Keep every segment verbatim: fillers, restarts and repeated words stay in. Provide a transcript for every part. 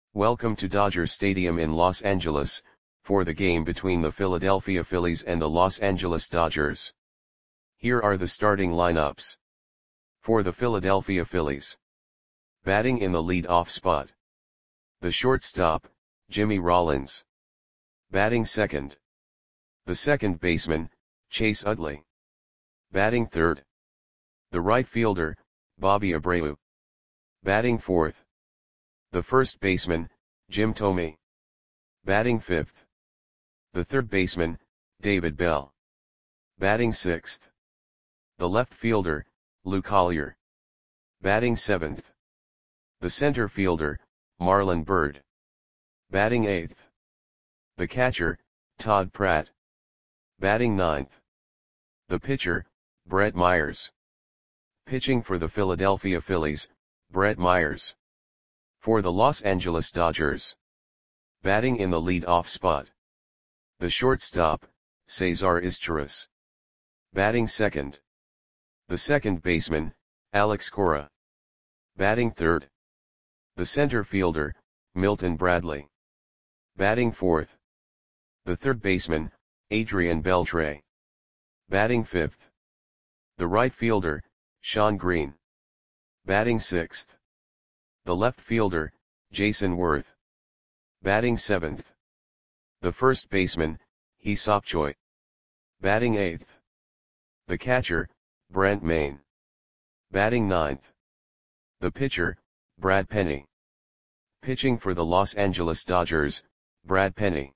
Welcome to Dodger Stadium in Los Angeles, for the game between the Philadelphia Phillies and the Los Angeles Dodgers. Here are the starting lineups. For the Philadelphia Phillies. Batting in the lead-off spot. The shortstop, Jimmy Rollins. Batting second. The second baseman, Chase Utley. Batting third. The right fielder, Bobby Abreu. Batting fourth. The first baseman, Jim Thome. Batting fifth. The third baseman, David Bell. Batting sixth. The left fielder, Lou Collier. Batting seventh. The center fielder, Marlon Byrd. Batting eighth. The catcher, Todd Pratt. Batting ninth. The pitcher, Brett Myers. Pitching for the Philadelphia Phillies, Brett Myers. For the Los Angeles Dodgers. Batting in the lead-off spot. The shortstop, Cesar Izturis. Batting second. The second baseman, Alex Cora. Batting third. The center fielder, Milton Bradley. Batting fourth. The third baseman, Adrian Beltre. Batting fifth. The right fielder, Shawn Green. Batting sixth. The left fielder, Jason Worth. Batting seventh. The first baseman, Hee Seop Choi. Batting eighth. The catcher, Brent Mayne. Batting ninth. The pitcher, Brad Penny. Pitching for the Los Angeles Dodgers, Brad Penny.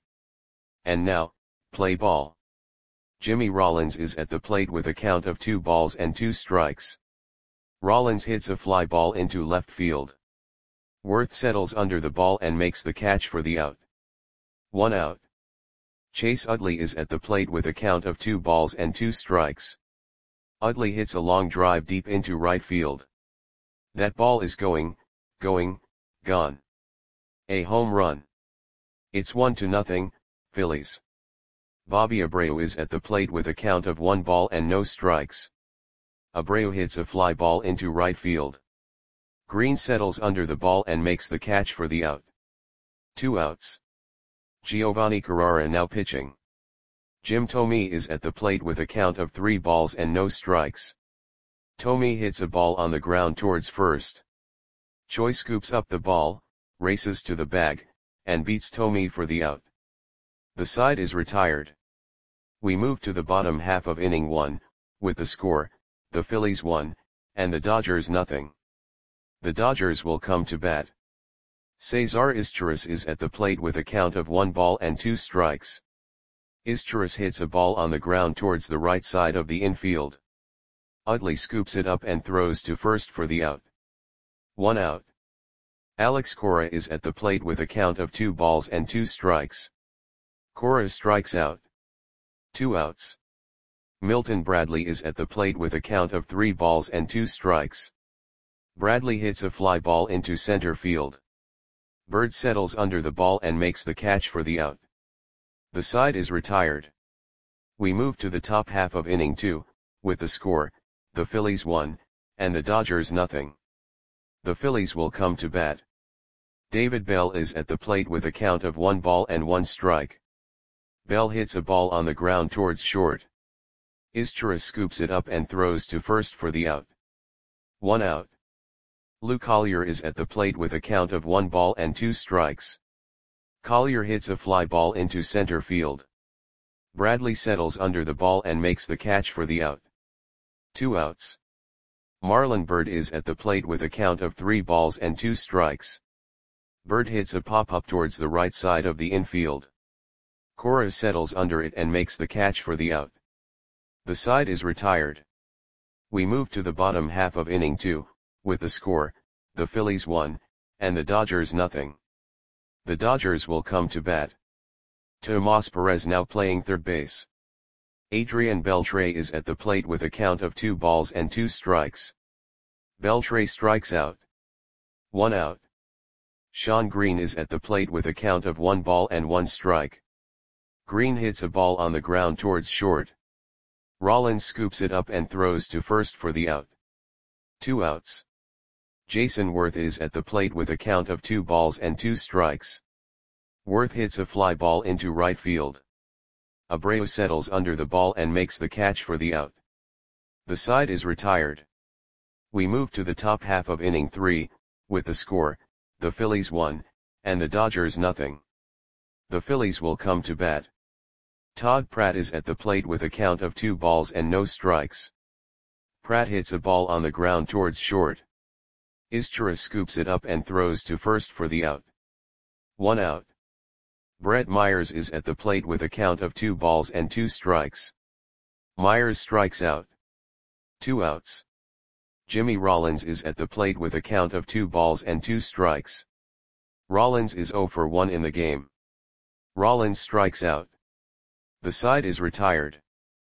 And now, play ball. Jimmy Rollins is at the plate with a count of two balls and two strikes. Rollins hits a fly ball into left field. Worth settles under the ball and makes the catch for the out. One out. Chase Utley is at the plate with a count of two balls and two strikes. Utley hits a long drive deep into right field. That ball is going, going, gone. A home run. It's one to nothing, Phillies. Bobby Abreu is at the plate with a count of one ball and no strikes. Abreu hits a fly ball into right field. Green settles under the ball and makes the catch for the out. Two outs. Giovanni Carrara now pitching. Jim Thome is at the plate with a count of three balls and no strikes. Thome hits a ball on the ground towards first. Choi scoops up the ball, races to the bag, and beats Thome for the out. The side is retired. We move to the bottom half of inning one, with the score, the Phillies one, and the Dodgers nothing. The Dodgers will come to bat. Cesar Izturis is at the plate with a count of one ball and two strikes. Izturis hits a ball on the ground towards the right side of the infield. Utley scoops it up and throws to first for the out. One out. Alex Cora is at the plate with a count of two balls and two strikes. Cora strikes out. Two outs. Milton Bradley is at the plate with a count of three balls and two strikes. Bradley hits a fly ball into center field. Byrd settles under the ball and makes the catch for the out. The side is retired. We move to the top half of inning two, with the score, the Phillies one, and the Dodgers nothing. The Phillies will come to bat. David Bell is at the plate with a count of one ball and one strike. Bell hits a ball on the ground towards short. Izturis scoops it up and throws to first for the out. One out. Lou Collier is at the plate with a count of one ball and two strikes. Collier hits a fly ball into center field. Bradley settles under the ball and makes the catch for the out. Two outs. Marlon Byrd is at the plate with a count of three balls and two strikes. Byrd hits a pop-up towards the right side of the infield. Cora settles under it and makes the catch for the out. The side is retired. We move to the bottom half of inning two, with the score, the Phillies one, and the Dodgers nothing. The Dodgers will come to bat. Tomas Perez now playing third base. Adrian Beltre is at the plate with a count of two balls and two strikes. Beltre strikes out. One out. Shawn Green is at the plate with a count of one ball and one strike. Green hits a ball on the ground towards short. Rollins scoops it up and throws to first for the out. Two outs. Jason Worth is at the plate with a count of two balls and two strikes. Worth hits a fly ball into right field. Abreu settles under the ball and makes the catch for the out. The side is retired. We move to the top half of inning three, with the score, the Phillies one, and the Dodgers nothing. The Phillies will come to bat. Todd Pratt is at the plate with a count of two balls and no strikes. Pratt hits a ball on the ground towards short. Izturis scoops it up and throws to first for the out. One out. Brett Myers is at the plate with a count of two balls and two strikes. Myers strikes out. Two outs. Jimmy Rollins is at the plate with a count of two balls and two strikes. Rollins is zero for one in the game. Rollins strikes out. The side is retired.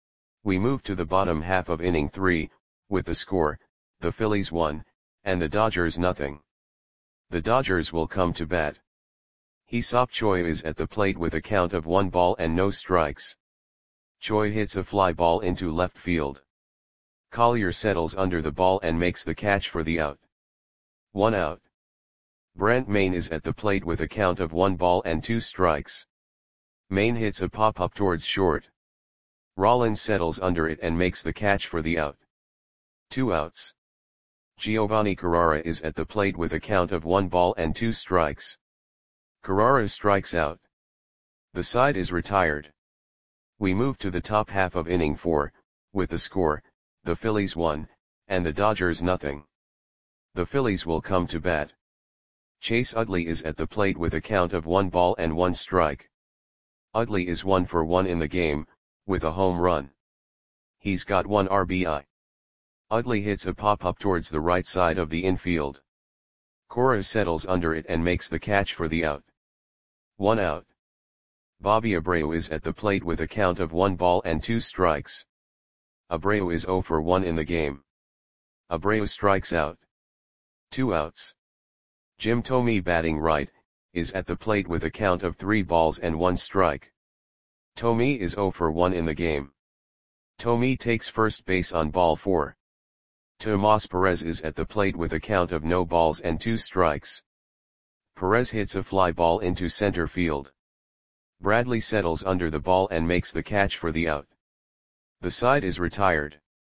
We move to the bottom half of inning three, with the score, the Phillies one, and the Dodgers nothing. The Dodgers will come to bat. Hee-Seop Choi is at the plate with a count of one ball and no strikes. Choi hits a fly ball into left field. Collier settles under the ball and makes the catch for the out. One out. Brent Mayne is at the plate with a count of one ball and two strikes. Mayne hits a pop-up towards short. Rollins settles under it and makes the catch for the out. Two outs. Giovanni Carrara is at the plate with a count of one ball and two strikes. Carrara strikes out. The side is retired. We move to the top half of inning four, with the score, the Phillies one, and the Dodgers nothing. The Phillies will come to bat. Chase Utley is at the plate with a count of one ball and one strike. Utley is one for one in the game, with a home run. He's got one R B I. Utley hits a pop-up towards the right side of the infield. Cora settles under it and makes the catch for the out. One out. Bobby Abreu is at the plate with a count of one ball and two strikes. Abreu is zero for one in the game. Abreu strikes out. Two outs. Jim Thome, batting right, is at the plate with a count of three balls and one strike. Thome is zero for one in the game. Thome takes first base on ball four. Tomas Perez is at the plate with a count of no balls and two strikes. Perez hits a fly ball into center field. Bradley settles under the ball and makes the catch for the out. The side is retired.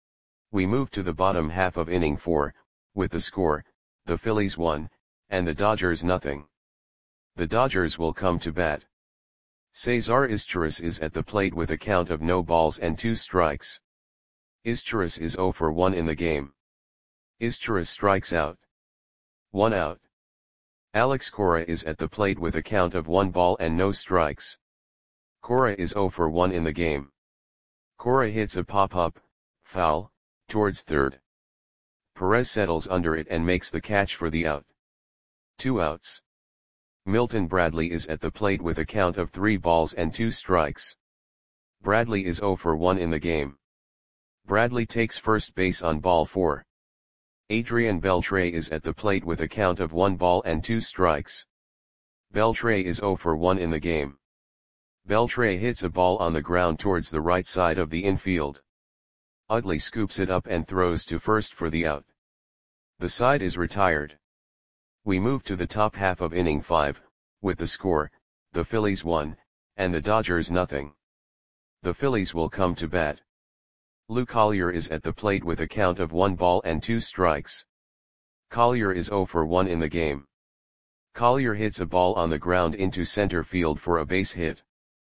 We move to the bottom half of inning four, with the score, the Phillies one, and the Dodgers nothing. The Dodgers will come to bat. Cesar Izturis is at the plate with a count of no balls and two strikes. Izturis is zero for one in the game. Izturis strikes out. One out. Alex Cora is at the plate with a count of one ball and no strikes. Cora is zero for one in the game. Cora hits a pop-up, foul, towards third. Perez settles under it and makes the catch for the out. Two outs. Milton Bradley is at the plate with a count of three balls and two strikes. Bradley is zero for one in the game. Bradley takes first base on ball four. Adrian Beltre is at the plate with a count of one ball and two strikes. Beltre is zero for one in the game. Beltre hits a ball on the ground towards the right side of the infield. Utley scoops it up and throws to first for the out. The side is retired. We move to the top half of inning five, with the score, the Phillies one, and the Dodgers nothing. The Phillies will come to bat. Lou Collier is at the plate with a count of one ball and two strikes. Collier is zero for one in the game. Collier hits a ball on the ground into center field for a base hit.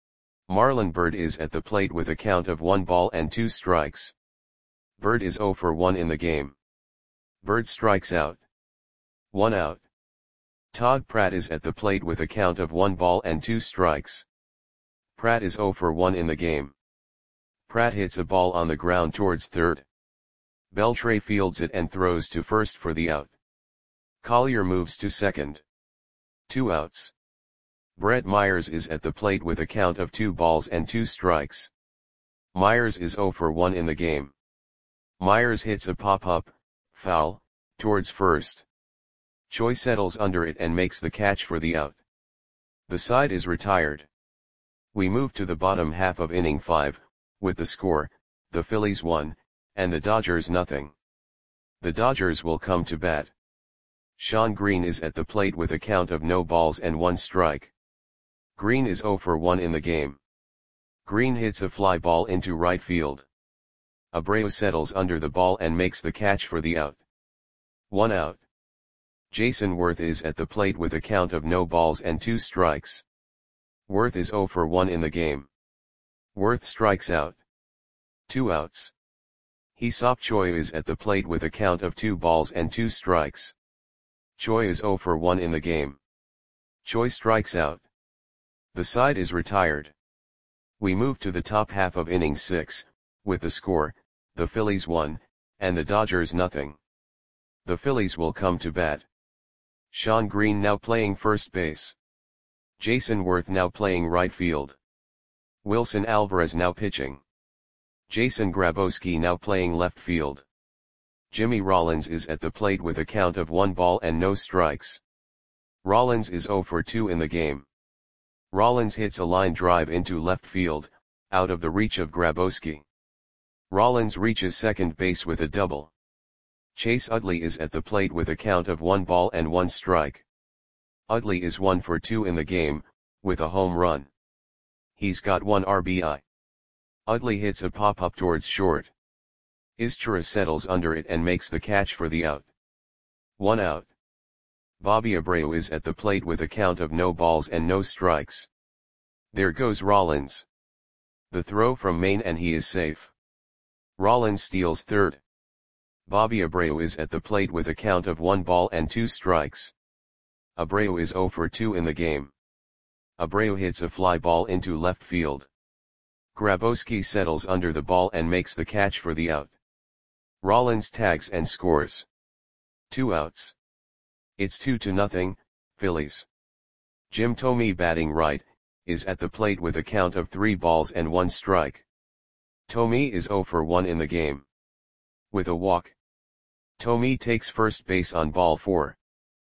Marlon Byrd is at the plate with a count of one ball and two strikes. Byrd is zero for one in the game. Byrd strikes out. One out. Todd Pratt is at the plate with a count of one ball and two strikes. Pratt is zero for one in the game. Pratt hits a ball on the ground towards third. Beltre fields it and throws to first for the out. Collier moves to second. Two outs. Brett Myers is at the plate with a count of two balls and two strikes. Myers is zero for one in the game. Myers hits a pop-up, foul, towards first. Choi settles under it and makes the catch for the out. The side is retired. We move to the bottom half of inning five, with the score, the Phillies one, and the Dodgers nothing. The Dodgers will come to bat. Shawn Green is at the plate with a count of no balls and one strike. Green is zero for one in the game. Green hits a fly ball into right field. Abreu settles under the ball and makes the catch for the out. One out. Jason Worth is at the plate with a count of no balls and two strikes. Worth is zero for one in the game. Worth strikes out. Two outs. Hee-seop Choi is at the plate with a count of two balls and two strikes. Choi is zero for one in the game. Choi strikes out. The side is retired. We move to the top half of inning six, with the score, the Phillies one, and the Dodgers nothing. The Phillies will come to bat. Shawn Green now playing first base. Jason Worth now playing right field. Wilson Alvarez now pitching. Jason Grabowski now playing left field. Jimmy Rollins is at the plate with a count of one ball and no strikes. Rollins is zero for two in the game. Rollins hits a line drive into left field, out of the reach of Grabowski. Rollins reaches second base with a double. Chase Utley is at the plate with a count of one ball and one strike. Utley is one for two in the game, with a home run. He's got one R B I. Utley hits a pop-up towards short. Izturis settles under it and makes the catch for the out. One out. Bobby Abreu is at the plate with a count of no balls and no strikes. There goes Rollins. The throw from Maine and he is safe. Rollins steals third. Bobby Abreu is at the plate with a count of one ball and two strikes. Abreu is zero for two in the game. Abreu hits a fly ball into left field. Grabowski settles under the ball and makes the catch for the out. Rollins tags and scores. Two outs. It's two to nothing, Phillies. Jim Thome batting right, is at the plate with a count of three balls and one strike. Thome is zero for one in the game. With a walk. Thome takes first base on ball four.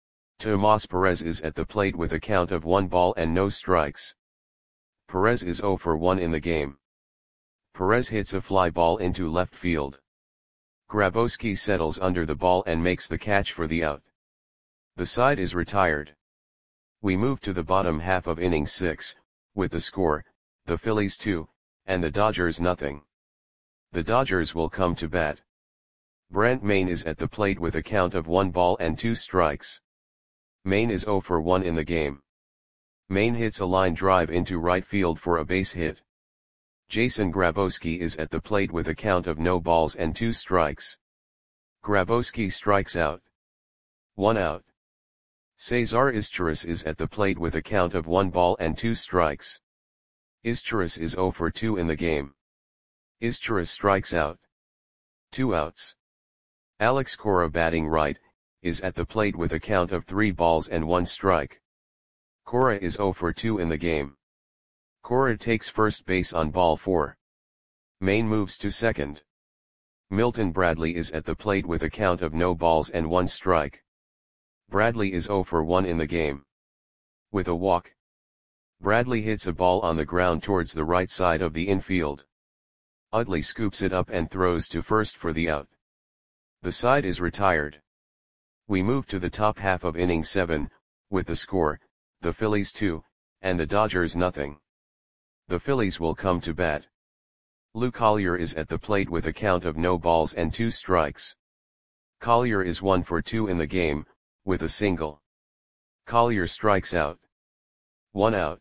Tomas Perez is at the plate with a count of one ball and no strikes. Perez is zero for one in the game. Perez hits a fly ball into left field. Grabowski settles under the ball and makes the catch for the out. The side is retired. We move to the bottom half of inning six, with the score, the Phillies two, and the Dodgers nothing. The Dodgers will come to bat. Brent Maine is at the plate with a count of one ball and two strikes. Maine is zero for one in the game. Maine hits a line drive into right field for a base hit. Jason Grabowski is at the plate with a count of no balls and two strikes. Grabowski strikes out. One out. Cesar Izturis is at the plate with a count of one ball and two strikes. Izturis is zero for two in the game. Izturis strikes out. Two outs. Alex Cora batting right, is at the plate with a count of three balls and one strike. Cora is zero for two in the game. Cora takes first base on ball four. Maine moves to second. Milton Bradley is at the plate with a count of no balls and one strike. Bradley is zero for one in the game. With a walk. Bradley hits a ball on the ground towards the right side of the infield. Utley scoops it up and throws to first for the out. The side is retired. We move to the top half of inning seven, with the score, the Phillies two, and the Dodgers nothing. The Phillies will come to bat. Lou Collier is at the plate with a count of no balls and two strikes. Collier is one for two in the game, with a single. Collier strikes out. One out.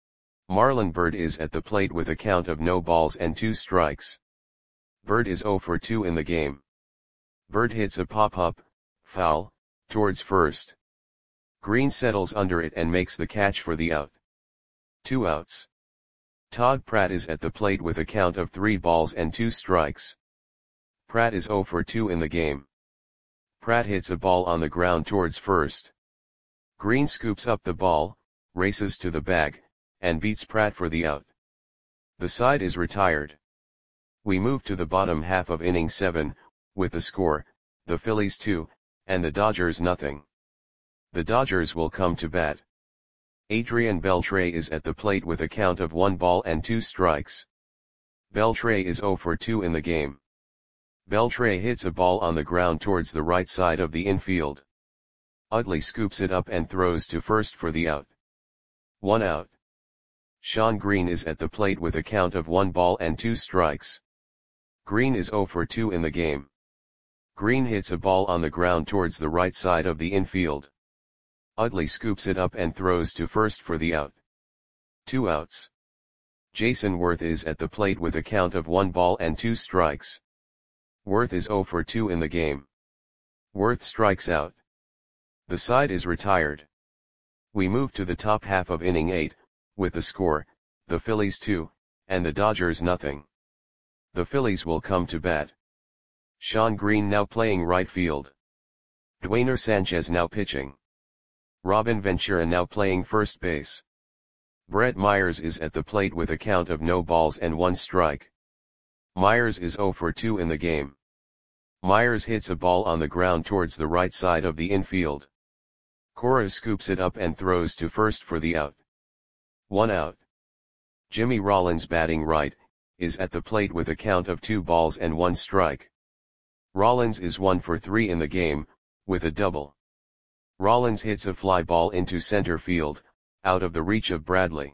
Marlon Byrd is at the plate with a count of no balls and two strikes. Byrd is zero for two in the game. Byrd hits a pop-up, foul, towards first. Green settles under it and makes the catch for the out. Two outs. Todd Pratt is at the plate with a count of three balls and two strikes. Pratt is zero for two in the game. Pratt hits a ball on the ground towards first. Green scoops up the ball, races to the bag, and beats Pratt for the out. The side is retired. We move to the bottom half of inning seven, with the score, the Phillies two, and the Dodgers nothing. The Dodgers will come to bat. Adrian Beltre is at the plate with a count of one ball and two strikes. Beltre is zero for two in the game. Beltre hits a ball on the ground towards the right side of the infield. Utley scoops it up and throws to first for the out. One out. Shawn Green is at the plate with a count of one ball and two strikes. Green is oh for two in the game. Green hits a ball on the ground towards the right side of the infield. Utley scoops it up and throws to first for the out. Two outs. Jason Worth is at the plate with a count of one ball and two strikes. Worth is oh for two in the game. Worth strikes out. The side is retired. We move to the top half of inning eight, with the score, the Phillies two, and the Dodgers nothing. The Phillies will come to bat. Shawn Green now playing right field. Dwayner Sanchez now pitching. Robin Ventura now playing first base. Brett Myers is at the plate with a count of no balls and one strike. Myers is oh for two in the game. Myers hits a ball on the ground towards the right side of the infield. Cora scoops it up and throws to first for the out. One out. Jimmy Rollins batting right, is at the plate with a count of two balls and one strike. Rollins is one for three in the game, with a double. Rollins hits a fly ball into center field, out of the reach of Bradley.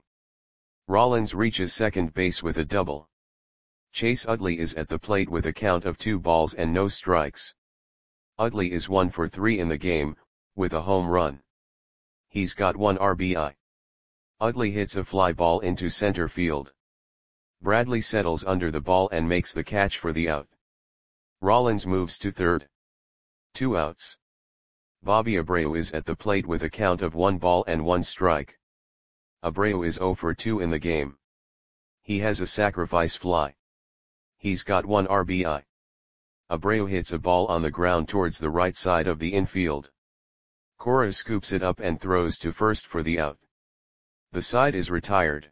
Rollins reaches second base with a double. Chase Utley is at the plate with a count of two balls and no strikes. Utley is one for three in the game, with a home run. He's got one R B I. Utley hits a fly ball into center field. Bradley settles under the ball and makes the catch for the out. Rollins moves to third. Two outs. Bobby Abreu is at the plate with a count of one ball and one strike. Abreu is oh for two in the game. He has a sacrifice fly. He's got one R B I. Abreu hits a ball on the ground towards the right side of the infield. Cora scoops it up and throws to first for the out. The side is retired.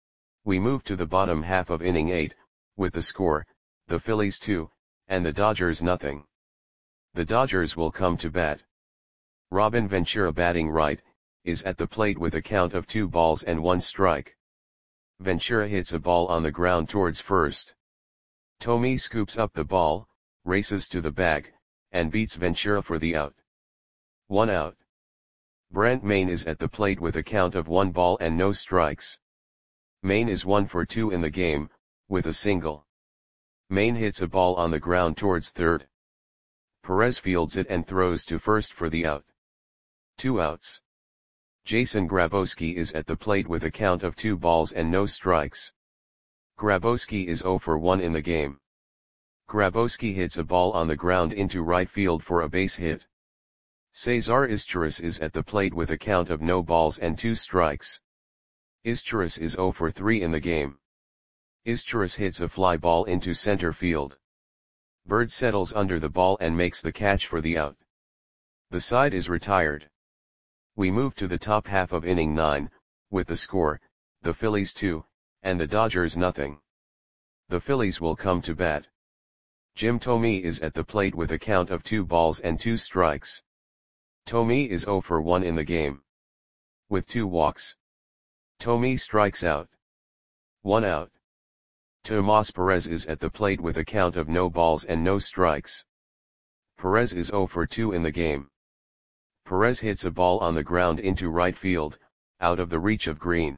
We move to the bottom half of inning eight, with the score, the Phillies two, and the Dodgers nothing. The Dodgers will come to bat. Robin Ventura batting right, is at the plate with a count of two balls and one strike. Ventura hits a ball on the ground towards first. Tomei scoops up the ball, races to the bag, and beats Ventura for the out. One out. Brent Mayne is at the plate with a count of one ball and no strikes. Mayne is one for two in the game, with a single. Mayne hits a ball on the ground towards third. Perez fields it and throws to first for the out. Two outs. Jason Grabowski is at the plate with a count of two balls and no strikes. Grabowski is oh for one in the game. Grabowski hits a ball on the ground into right field for a base hit. Cesar Izturis is at the plate with a count of no balls and two strikes. Izturis is oh for three in the game. Izturis hits a fly ball into center field. Bird settles under the ball and makes the catch for the out. The side is retired. We move to the top half of inning nine, with the score, the Phillies two, and the Dodgers nothing. The Phillies will come to bat. Jim Thome is at the plate with a count of two balls and two strikes. Thome is oh for one in the game. With two walks. Thome strikes out. One out. Tomas Perez is at the plate with a count of no balls and no strikes. Perez is oh for two in the game. Perez hits a ball on the ground into right field, out of the reach of Green.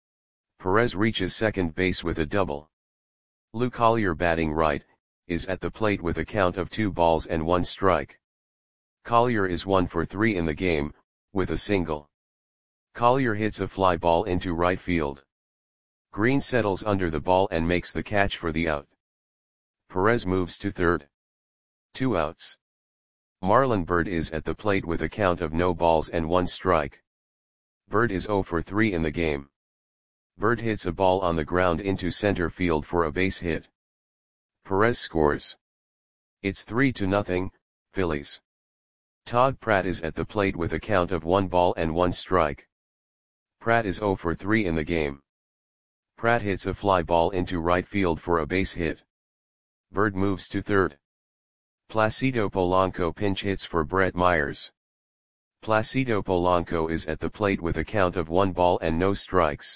Perez reaches second base with a double. Lou Collier batting right, is at the plate with a count of two balls and one strike. Collier is one for three in the game, with a single. Collier hits a fly ball into right field. Green settles under the ball and makes the catch for the out. Perez moves to third. Two outs. Marlon Byrd is at the plate with a count of no balls and one strike. Byrd is oh for three in the game. Byrd hits a ball on the ground into center field for a base hit. Perez scores. It's three to nothing, Phillies. Todd Pratt is at the plate with a count of one ball and one strike. Pratt is oh for three in the game. Pratt hits a fly ball into right field for a base hit. Byrd moves to third. Placido Polanco pinch hits for Brett Myers. Placido Polanco is at the plate with a count of one ball and no strikes.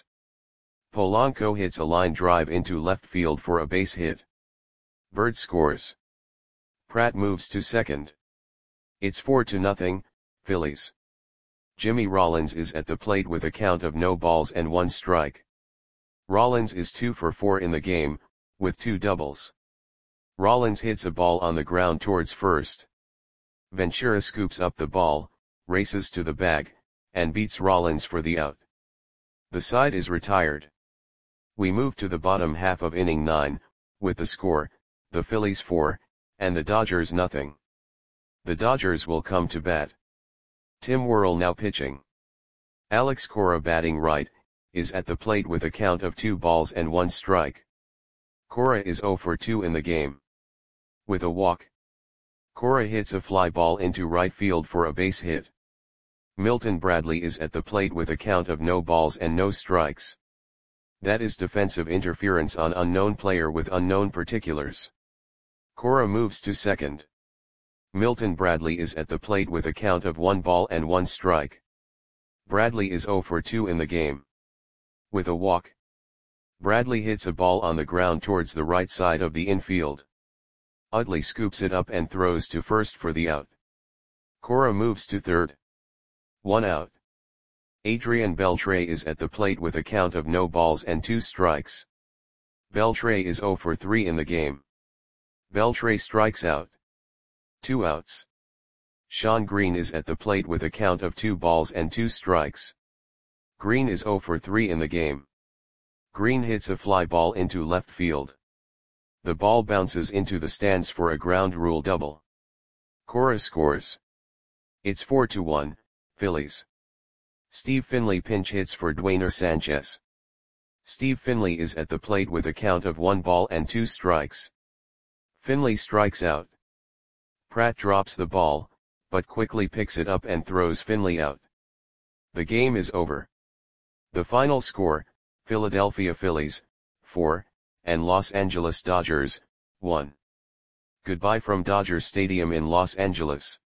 Polanco hits a line drive into left field for a base hit. Byrd scores. Pratt moves to second. It's four to nothing, Phillies. Jimmy Rollins is at the plate with a count of no balls and one strike. Rollins is two for four in the game, with two doubles. Rollins hits a ball on the ground towards first. Ventura scoops up the ball, races to the bag, and beats Rollins for the out. The side is retired. We move to the bottom half of inning nine, with the score, the Phillies four, and the Dodgers nothing. The Dodgers will come to bat. Tim Worrell now pitching. Alex Cora batting right, is at the plate with a count of two balls and one strike. Cora is zero for two in the game. With a walk, Cora hits a fly ball into right field for a base hit. Milton Bradley is at the plate with a count of no balls and no strikes. That is defensive interference on unknown player with unknown particulars. Cora moves to second. Milton Bradley is at the plate with a count of one ball and one strike. Bradley is zero for two in the game. With a walk, Bradley hits a ball on the ground towards the right side of the infield. Utley scoops it up and throws to first for the out. Cora moves to third. One out. Adrian Beltre is at the plate with a count of no balls and two strikes. Beltre is zero for three in the game. Beltre strikes out. Two outs. Sean Green is at the plate with a count of two balls and two strikes. Green is zero for three in the game. Green hits a fly ball into left field. The ball bounces into the stands for a ground rule double. Cora scores. It's four to one, Phillies. Steve Finley pinch hits for Dwayner Sanchez. Steve Finley is at the plate with a count of one ball and two strikes. Finley strikes out. Pratt drops the ball, but quickly picks it up and throws Finley out. The game is over. The final score, Philadelphia Phillies, four, and Los Angeles Dodgers, one. Goodbye from Dodger Stadium in Los Angeles.